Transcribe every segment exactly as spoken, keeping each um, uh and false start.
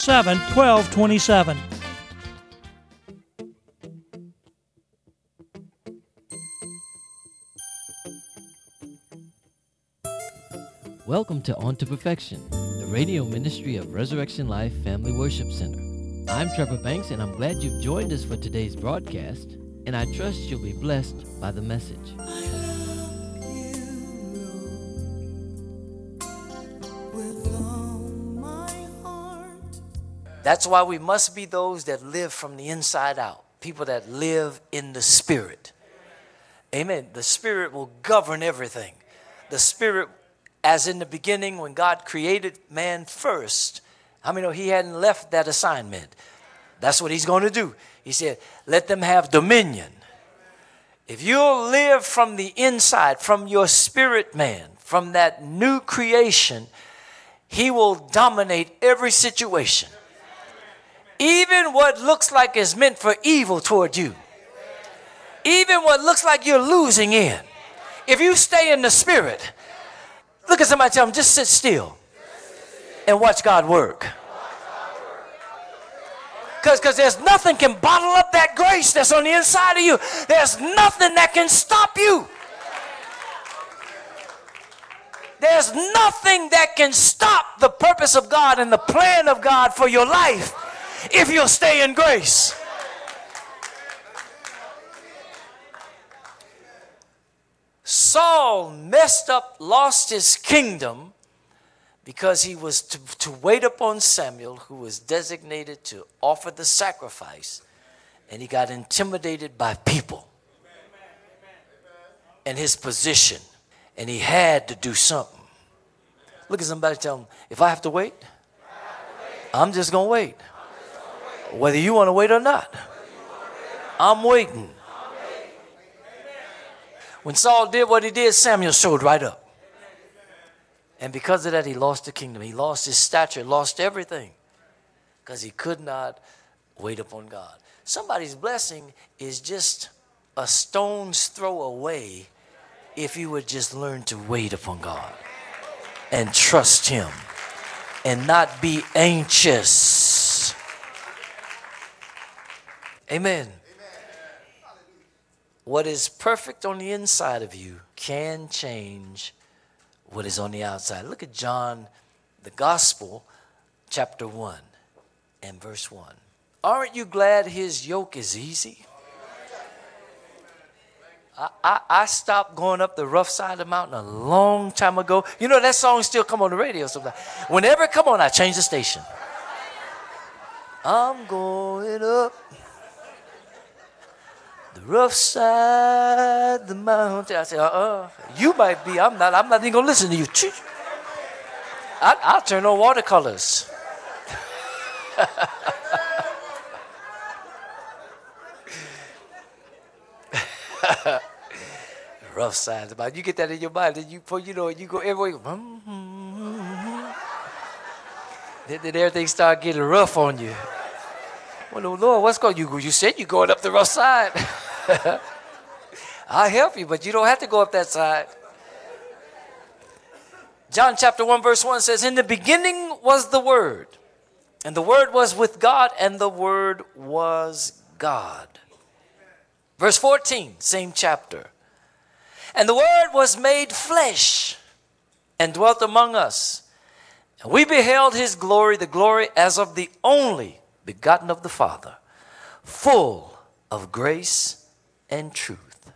seven, twelve twenty-seven. Welcome to On to Perfection, the radio ministry of Resurrection Life Family Worship Center. I'm Trevor Banks, and I'm glad you've joined us for today's broadcast, and I trust you'll be blessed by the message. That's why we must be those that live from the inside out, people that live in the Spirit. Amen. The Spirit will govern everything. The Spirit, as in the beginning when God created man first, how many know he hadn't left that assignment? That's what he's going to do. He said, let them have dominion. If you'll live from the inside, from your spirit man, from that new creation, he will dominate every situation. Even what looks like is meant for evil toward you. Even what looks like you're losing in. If you stay in the Spirit, look at somebody, tell them, just sit still and watch God work. Because there's nothing can bottle up that grace that's on the inside of you. There's nothing that can stop you. There's nothing that can stop the purpose of God and the plan of God for your life if you'll stay in grace. Saul messed up, lost his kingdom because he was to, to wait upon Samuel, who was designated to offer the sacrifice, and he got intimidated by people and his position, and he had to do something. Look at somebody, tell them, if I have to wait, I'm just going to wait. Whether you want to wait or not, I'm waiting. When Saul did what he did, Samuel showed right up. And because of that, he lost the kingdom. He lost his stature, lost everything. Because he could not wait upon God. Somebody's blessing is just a stone's throw away if you would just learn to wait upon God and trust him and not be anxious. Amen. What is perfect on the inside of you can change what is on the outside. Look at John, the Gospel, chapter one and verse one. Aren't you glad his yoke is easy? I, I, I stopped going up the rough side of the mountain a long time ago. You know, that song still come on the radio sometimes. Whenever it come on, I change the station. I'm going up the rough side, the mountain. I say, uh-uh, you might be. I'm not. I'm not even going to listen to you. I, I'll turn on watercolors. Rough side, the mountain. You get that in your mind, then you, before you know it, you go everywhere. then, then everything start getting rough on you. Well, no, Lord, what's going on? You, you said you're going up the rough side. I'll help you, but you don't have to go up that side. John chapter one verse one says, in the beginning was the Word, and the Word was with God, and the Word was God. Verse fourteen, same chapter. And the Word was made flesh and dwelt among us. And we beheld his glory, the glory as of the only begotten of the Father, full of grace and truth.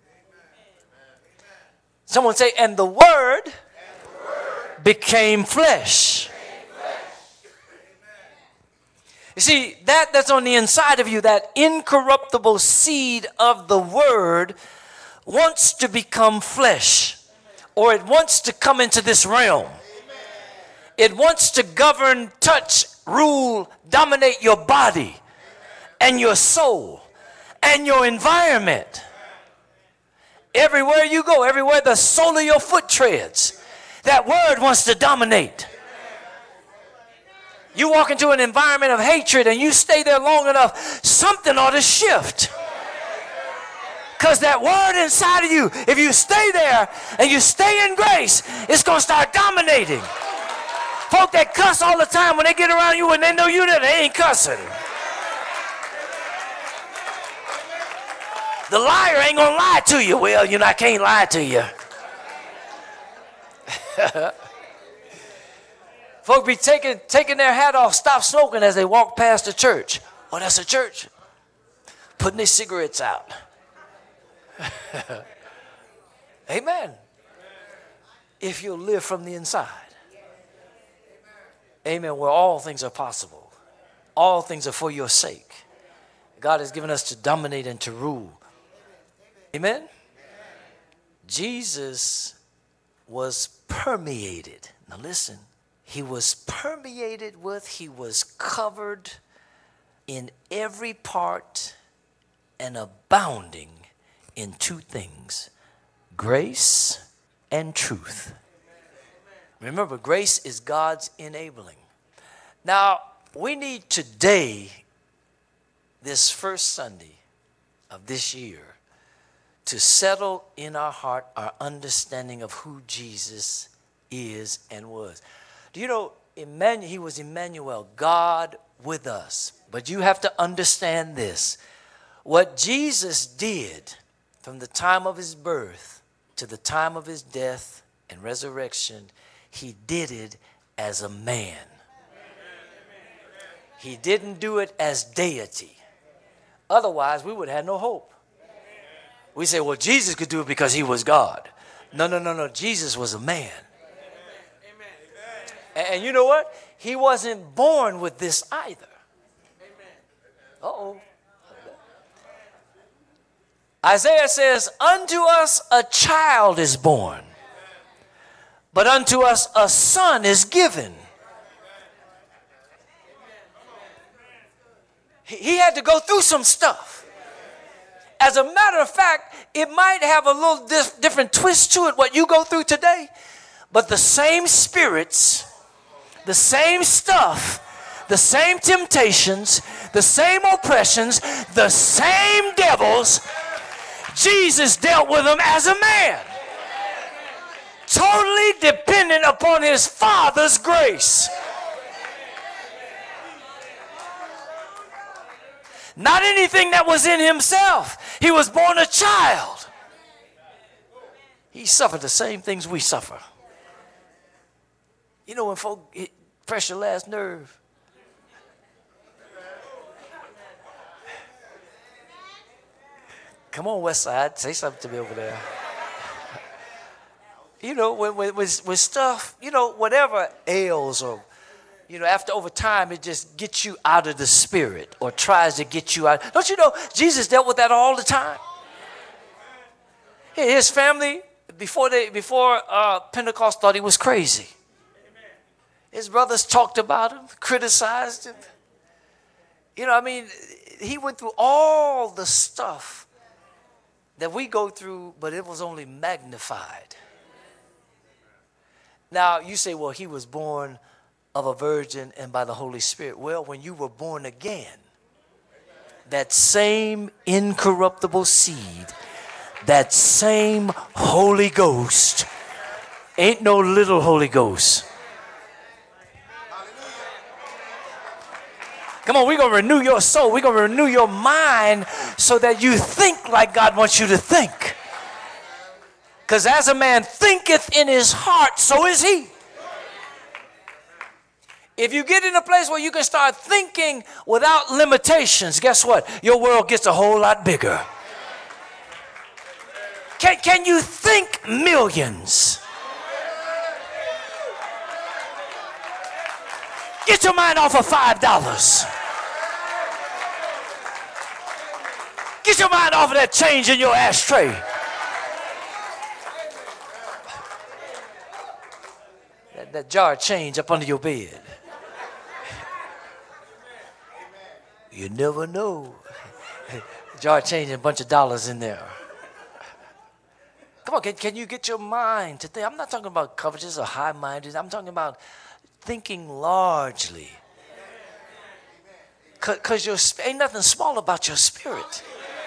Someone say, and the Word, and the word became flesh. Became flesh. You see, that that's on the inside of you, that incorruptible seed of the Word wants to become flesh, or it wants to come into this realm. It wants to govern, touch, rule, dominate your body and your soul and your environment. Everywhere you go, everywhere the sole of your foot treads, that Word wants to dominate. You walk into an environment of hatred and you stay there long enough, something ought to shift. Because that Word inside of you, if you stay there and you stay in grace, it's going to start dominating. Folk that cuss all the time, when they get around you and they know you there, they ain't cussing. The liar ain't gonna lie to you. Well, you know, I can't lie to you. Folk be taking, taking their hat off, stop smoking as they walk past the church. Oh, that's a church. Putting their cigarettes out. Amen. If you'll live from the inside. Amen. Where all things are possible. All things are for your sake. God has given us to dominate and to rule. Amen. Jesus was permeated. Now listen. He was permeated with, he was covered in every part and abounding in two things, grace and truth. Remember, grace is God's enabling. Now, we need today, this first Sunday of this year, to settle in our heart our understanding of who Jesus is and was. Do you know, Emmanuel, he was Emmanuel, God with us. But you have to understand this. What Jesus did from the time of his birth to the time of his death and resurrection, he did it as a man. He didn't do it as deity. Otherwise, we would have no hope. We say, well, Jesus could do it because he was God. No, no, no, no. Jesus was a man. And you know what? He wasn't born with this either. Uh-oh. Isaiah says, unto us a child is born, but unto us a son is given. He had to go through some stuff. As a matter of fact, it might have a little dif- different twist to it, what you go through today, but the same spirits, the same stuff, the same temptations, the same oppressions, the same devils, Jesus dealt with them as a man. Totally dependent upon his Father's grace. Not anything that was in himself. He was born a child. He suffered the same things we suffer. You know when folk hit, press your last nerve. Come on, West Side, say something to me over there. You know, when, when, with, with stuff, you know, whatever ails or, you know, after over time, it just gets you out of the spirit or tries to get you out. Don't you know, Jesus dealt with that all the time. His family, before they, before uh, Pentecost, thought he was crazy. His brothers talked about him, criticized him. You know, I mean, he went through all the stuff that we go through, but it was only magnified. Now, you say, well, he was born of a virgin and by the Holy Spirit. Well, when you were born again, that same incorruptible seed, that same Holy Ghost, ain't no little Holy Ghost. Come on, we're going to renew your soul. We're going to renew your mind so that you think like God wants you to think. Because as a man thinketh in his heart, so is he. If you get in a place where you can start thinking without limitations, guess what? Your world gets a whole lot bigger. Can, can you think millions? Get your mind off of five dollars. Get your mind off of that change in your ashtray. That, that jar of change up under your bed. You never know. Jar of change and a bunch of dollars in there. Come on, can, can you get your mind to think? I'm not talking about covetous or high-minded. I'm talking about thinking largely. Because your ain't nothing small about your spirit.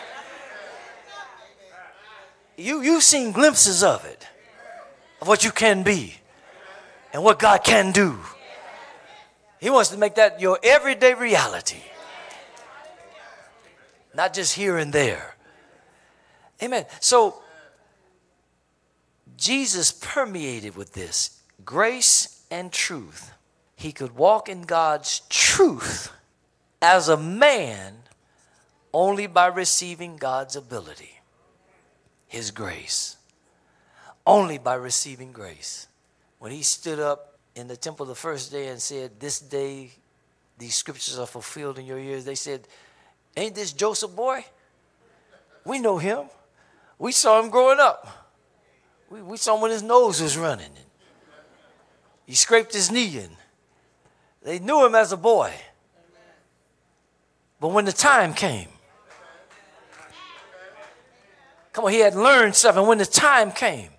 You, you've seen glimpses of it, of what you can be and what God can do. He wants to make that your everyday reality. Not just here and there. Amen. So Jesus permeated with this grace and truth. He could walk in God's truth as a man only by receiving God's ability, his grace. Only by receiving grace. When he stood up in the temple the first day and said, this day these scriptures are fulfilled in your ears, they said, ain't this Joseph boy? We know him. We saw him growing up. We, we saw him when his nose was running. And he scraped his knee in. They knew him as a boy. But when the time came, come on, he had learned something. When the time came,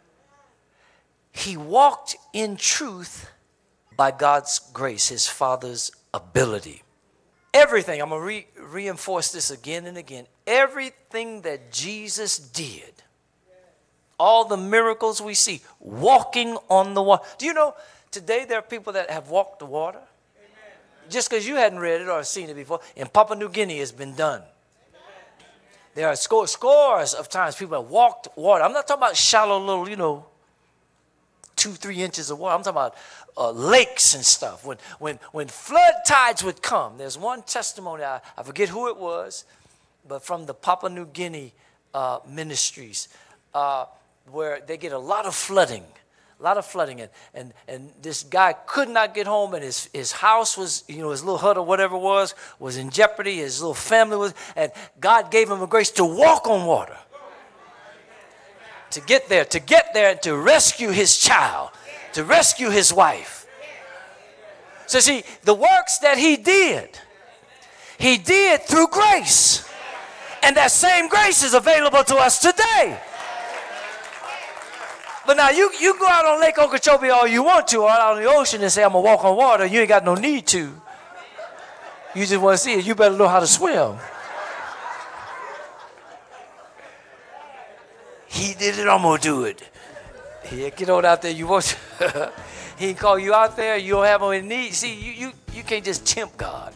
he walked in truth by God's grace, his Father's ability. Everything, I'm going to re- reinforce this again and again. Everything that Jesus did, all the miracles we see, walking on the water. Do you know, today there are people that have walked the water? Amen. Just because you hadn't read it or seen it before. In Papua New Guinea, it's been done. Amen. There are scores, scores of times people have walked water. I'm not talking about shallow little, you know, two, three inches of water. I'm talking about uh, lakes and stuff. When when when flood tides would come, there's one testimony, I, I forget who it was, but from the Papua New Guinea uh, ministries, uh, where they get a lot of flooding, a lot of flooding. And, and, and this guy could not get home, and his, his house was, you know, his little hut or whatever it was, was in jeopardy. His little family was, and God gave him a grace to walk on water. To get there, to get there and to rescue his child, to rescue his wife. So see, the works that he did, he did through grace. And that same grace is available to us today. But now you, you go out on Lake Okeechobee all you want to, or out on the ocean and say, I'm going to walk on water. You ain't got no need to. You just want to see it. You better know how to swim. He did it, I'm going to do it. Yeah, get on out there. You want to. He can call you out there. You don't have any need. See, you, you, you can't just tempt God.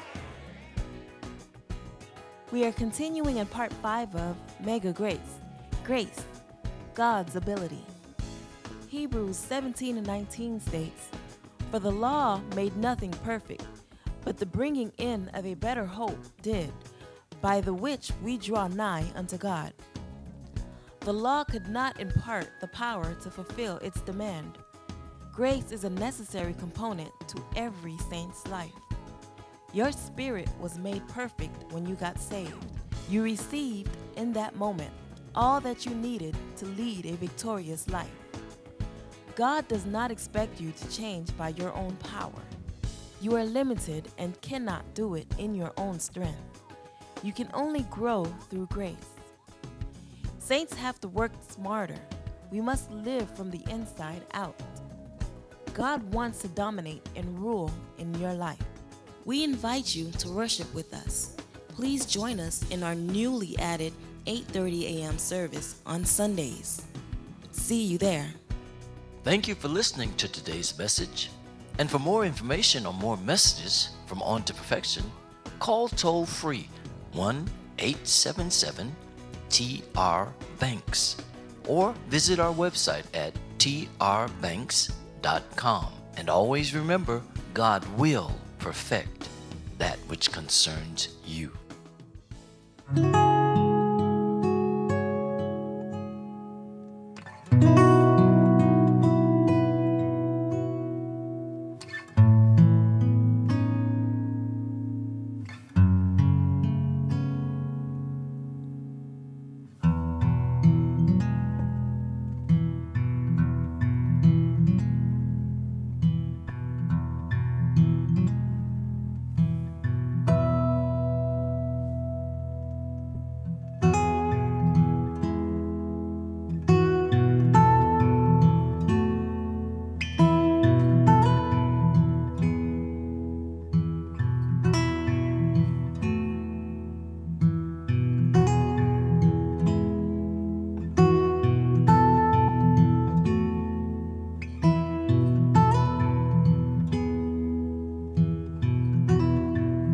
We are continuing in part five of Mega Grace. Grace, God's ability. Hebrews seventeen and nineteen states, for the law made nothing perfect, but the bringing in of a better hope did, by the which we draw nigh unto God. The law could not impart the power to fulfill its demand. Grace is a necessary component to every saint's life. Your spirit was made perfect when you got saved. You received in that moment all that you needed to lead a victorious life. God does not expect you to change by your own power. You are limited and cannot do it in your own strength. You can only grow through grace. Saints have to work smarter. We must live from the inside out. God wants to dominate and rule in your life. We invite you to worship with us. Please join us in our newly added eight thirty a.m. service on Sundays. See you there. Thank you for listening to today's message. And for more information or more messages from On to Perfection, call toll free one eight seven seven T R Banks or visit our website at T R banks dot com. And always remember, God will perfect that which concerns you.